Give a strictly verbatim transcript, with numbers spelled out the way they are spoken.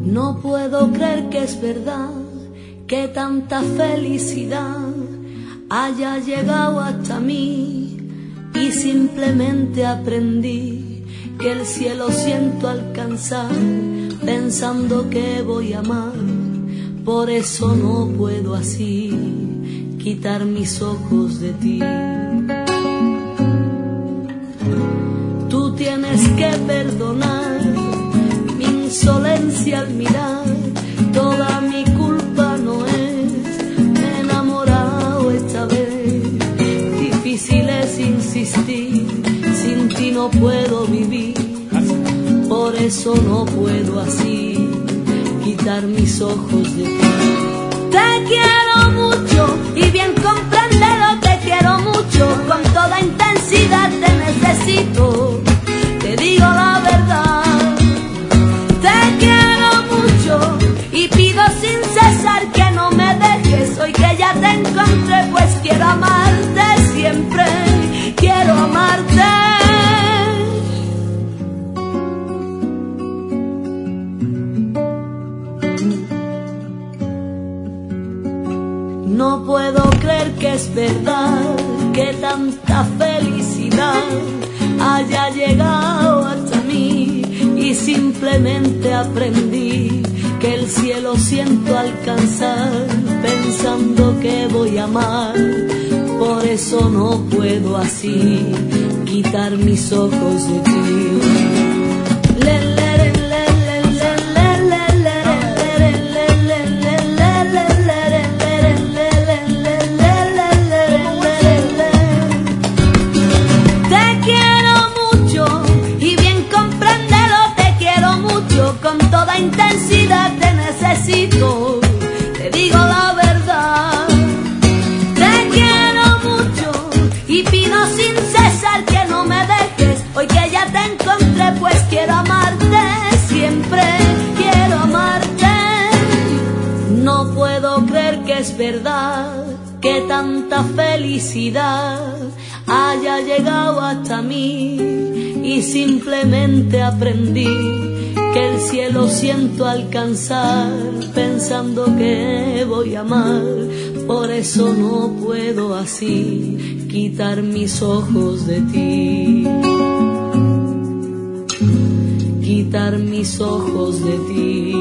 No puedo creer que es verdad que tanta felicidad haya llegado hasta mí y simplemente aprendí que el cielo siento alcanzar pensando que voy a amar. Por eso no puedo así quitar mis ojos de ti. Tú tienes que perdonar mi insolencia al mirar. Toda mi culpa no es, me he enamorado esta vez. Difícil es insistir, sin ti no puedo vivir. Por eso no puedo así quitar mis ojos de ti. Te quiero mucho y bien compréndelo, te quiero mucho. Con toda intensidad te necesito, te digo la verdad. Te quiero mucho y pido sin cesar que no me dejes. Hoy que ya te encontré, pues quiero amarte siempre, quiero amarte. No puedo creer que es verdad que tanta felicidad haya llegado hasta mí y simplemente aprendí que el cielo siento alcanzar pensando que voy a amar. Por eso no puedo así quitar mis ojos de ti. Le, le, con toda intensidad te necesito, te digo la verdad. Te quiero mucho y pido sin cesar que no me dejes. Hoy que ya te encontré, pues quiero amarte siempre, quiero amarte. No puedo creer que es verdad que tanta felicidad haya llegado hasta mí y simplemente aprendí que el cielo siento alcanzar pensando que voy a amar. Por eso no puedo así quitar mis ojos de ti, quitar mis ojos de ti.